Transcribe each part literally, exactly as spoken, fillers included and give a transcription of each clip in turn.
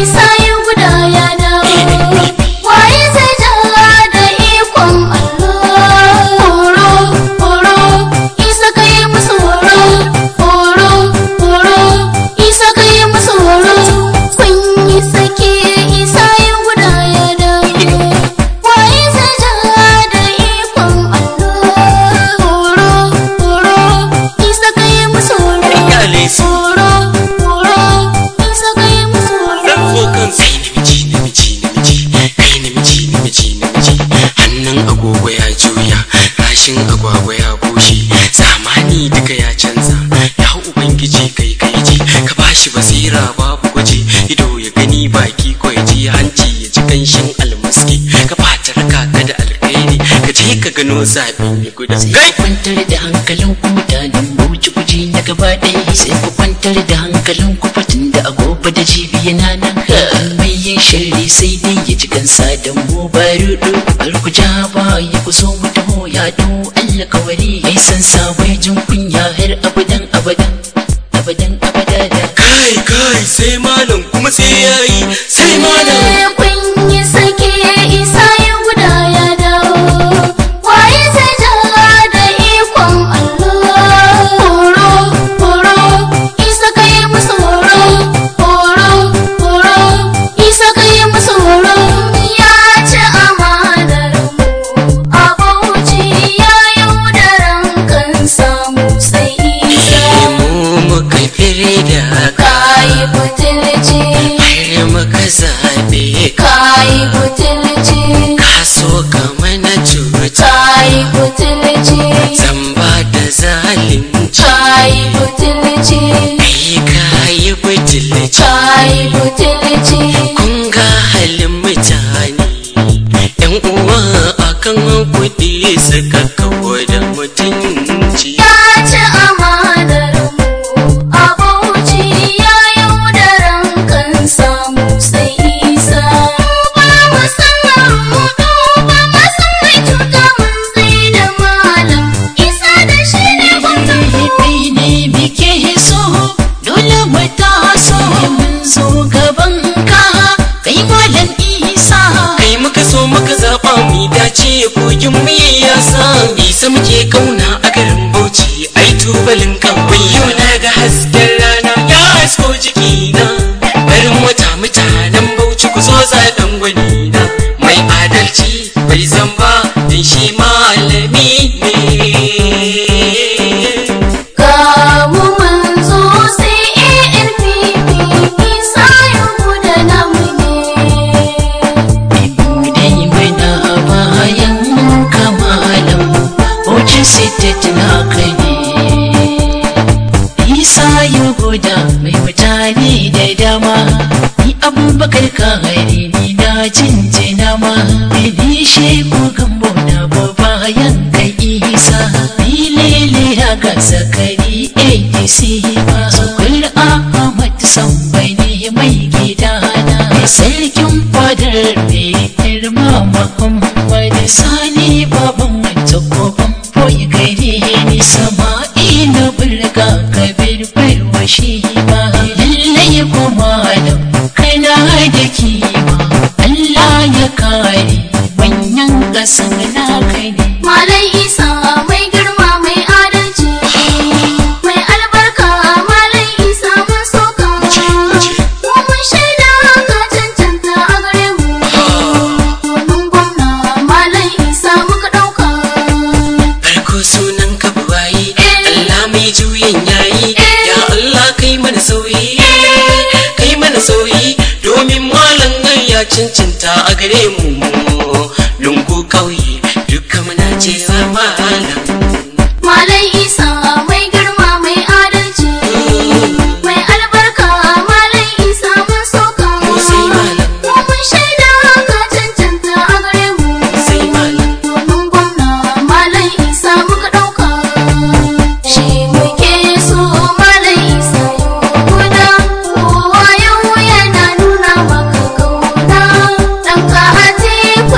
Isa ya guda ya dawo. Waye zai jalla da ikon Allah. Horo horo Isa kai musu horo. Horo horo Isa kai musu horo. Kun yi sake Isa ya guda ya dawo. Waye zai jalla da ikon Allah. Horo horo Isa kai musu horo. Horo horo Isa kai musu horo. Sai namiji namiji namiji kai namiji namiji namiji hannun agogo ya juya rashin agwagwa ya bushe zamani duka ya canza ya ubangiji kai kai ji ka bashi basira babu gwaji ido ya gani baki ko ya ji hanci ya ji kanshin almaski ka fatar kaka da alkhairi ka je ka gano zabi ne guda sai kwantar da hankalin ku mutanen Bauchi kuji na gaba ɗaya sai ku kwantar da hankalin ku fatin da agoba da jibi yana nan mai yin shirri sai dai ya ci kansa da mu barudu alkuja ba ya kuso mu taho ya to Allah kawari yayi san sabai jin kunya har abadan abadan abadan abada kai kai sai malam kuma sai yayi sai malam Kun yi sake Isa ya guda ya dawo. Waye zai jalla da ikon Allah. Horo horo Isa kai musu horo. Horo horo Isa kai musu horo. Ya ci amanar mu a Bauchi ya yaudaran kan samu sai Isa. mu muka firda Kayi butulci, har muka zabe kayi butulci, ka so ka mana cuta kayi butulci, zamba da zalunci kayi butulci, kai kayi butulci kayi butulci. kun ga halin mutane yan uwa akan kuɗi suka kawo da mutunci Ya ci amanar mu a Bauchi ya yaudaran kan samu sai Isa. Ba mu san mu ba mu san mai cuta mun sai da malam Isa da shi ne gwamna. kai ne muke so dole mu taso mun zo gaban ka kai malam Isa kai muka so muka zaɓa mu dace kogin mu yasa isa muke kauna a garin Bauchi ai tubalin kawai yau na ga hasken rana ya hasko jikina barin wata mutanen Bauchi ku zo zaɗan gwani na mai adalci bai zamba dan shi malami ne Ga mu manzo sai A N P P Isa ya guda namu ne. dai mana bayan kamalan Bauchi city tana kai ne Isa ya goda mai mutane da dama ni Abubakar ka hari ni na jinjina ma ni sheku gambo na bayan kai Isa ni lele ya ga zakari A D C ba sukul Ahmad Sambai ne mai gidana sarkin fadar mai girma Muhammad Sani baban wata kofan boye gare ni Sama'ila bulga kabir barwa shi ba lallai kuma da kana da kima Allah ya kare manyan kasan na kai ne Malam Isa mai girma mai adalci, mai albarka Malam Isa mun soka. Mu mun shaida ka cancanta a gare mu. Domin gwamna Malam Isa muka ɗauka. farko sunan ka buwayi Allah mai juyin yayi ya Allah kai mana sauyi kai mana sauyi domin malam ya cancanta a gare mu lungu kauye duka muna cewa malam Malam Isa mai girma mai adalci, mai albarka Malam Isa mun soka. sai malam Mu mun shaida ka cancanta a gare mu. sai malam Domin gwamna Malam Isa muka ɗauka. Shi muke so Malam Isa yau guda. Kowa yau yana nuna maka kauna. Ɗanka Atiku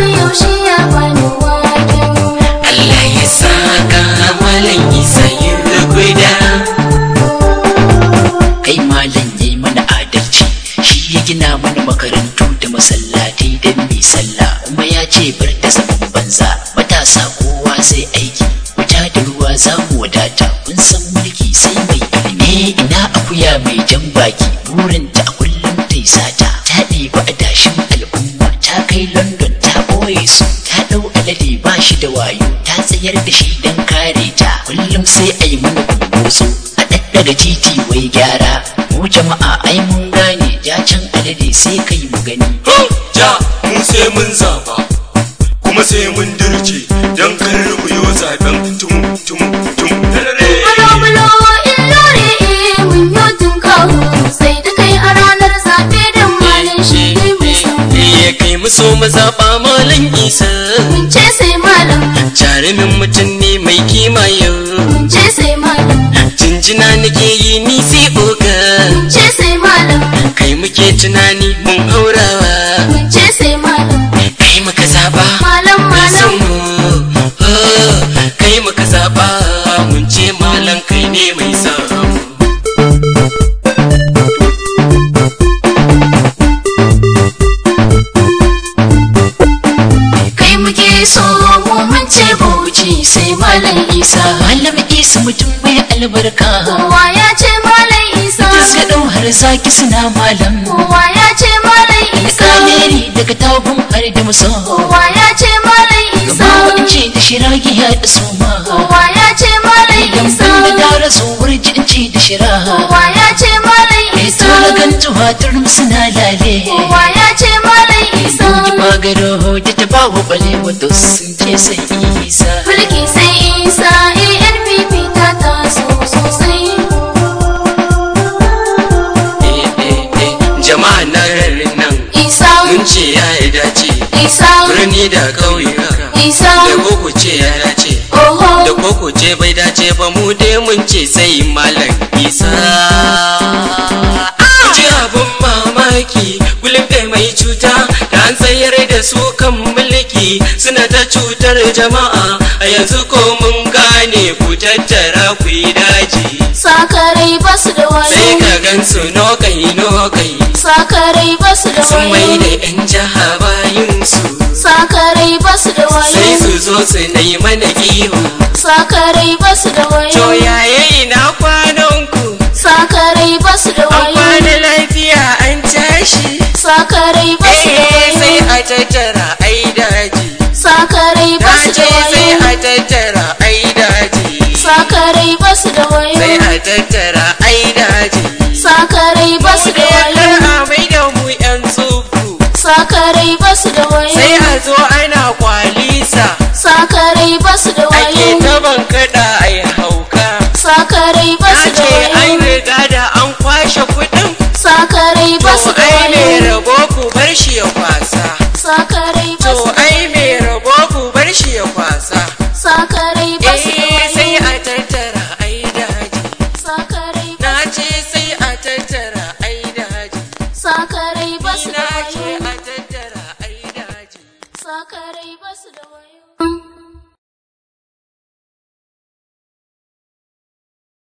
gina mana makarantu da masallatai don mi sallah, kuma ya ce bar da zaman banza matasa kowa sai aiki, wuta da ruwa za mu wadata, kun san mulki sai mai ilimi. Ina akuya mai jan baki burinta a kullum ta yi sata, ta ɗiba adashin al'umma ta kai London ta ɓoye su, ta ɗau alade ba shi da wayo ta tsayar da shi don kare ta, kullum sai a yi mana gumboso a ɗaɗɗaga titi wai gyara. Mu jama'a ai mun gane ja can alade sai kai mu gani. Ja mu sai mun zaba kuma sai mun dirje don kar mu yi zaben tum tum tum. Bulo-bulo illore eh mun yi tunkawo sai da kai a ranar zaɓe don malin shi ne mai sauki. Ya kai mu so mu zaɓa Malam Isa. Mun ce sai malam. Jarumin mutum ne mai kima yau. Mun ce sai malam. Jinjina nake yi ni sai oga. Mun ce sai malam. Kai muke tunani mun haurawa. Mun ce sai malam. Kai muka zaɓa. Malam malam. Kai muka zaɓa mun ce malam kai ne mai samu. Kai muke so mu mun ce Bauchi sai Malam Isa. Malam Isa mutum mai albarka, Kowa ya ce Malam Isa. suka ɗau har zaki suna malam. Kowa ya ce Malam Isa. Kaleri daga tagun har da musa, Kowa ya ce Malam Isa. ce da shiragi ya da suma, Kowa ya ce Malam Isa. da dara su wurjin ce da shira. Kowa ya ce Malam Isa. Tura gan tuhatar suna lale, Kowa ya ce Malam Isa. yi magaro da ta ba wa bale wato sun ce sai Isa. Mulki sai Isa A N P P ta taso sosai. Eh, eh, eh, jama'a na garin nan Isa mun ce ya yi dace. Isa Birni da ƙauyuka Isa da koko ce ya dace. Oho Da koko ce bai dace ba mu dai mun ce sai Malam Isa. Ji abun mamaki kullum kai mai cuta da an tsayar da su kan mulki suna ta cutar jama'a, a yanzu ko mun gane ku tattara ku yi daji. Sakarai basu da Sai wayo. ka gan su nokai nokai Sakarai basu da sun mai wayo. da 'yan jiha bayinsu. Sakarai basu da Sai wayo. su zo su nai mana ihu. Sakarai basu da To wayo. yaya ina kwananku? Sakarai basu da An wayo. kwana lafiya an tashi. Sakarai basu da Eh sai wayo. a tattara ai daji. Sakarai Na basu ce da sai wayo. a tattara ai daji. Sakarai basu da Sai wayo. a tattara ai daji. Sakarai basu da Kar wayo. a mai da mu 'yan tsubu. Sakarai basu da Sai wayo. a zo ana kwalisa. Sakarai basu da Ake wayo. taban kaɗa ai hauka. Sakarai Na basu da ce ai wayo. riga da an kwashe kuɗin. Sakarai basu To da ai mai wayo. rabo ku bar shi ya kwasa. Sakarai To basu da ai mai rabo ku bar shi ya kwasa. Sakarai basu da Eh sai wayo. a tattara ai daji. Sakarai Na ce sai a tattara ai daji. Sakarai basu da Na ce wayo. a tattara ai daji. Sakarai basu da wayo.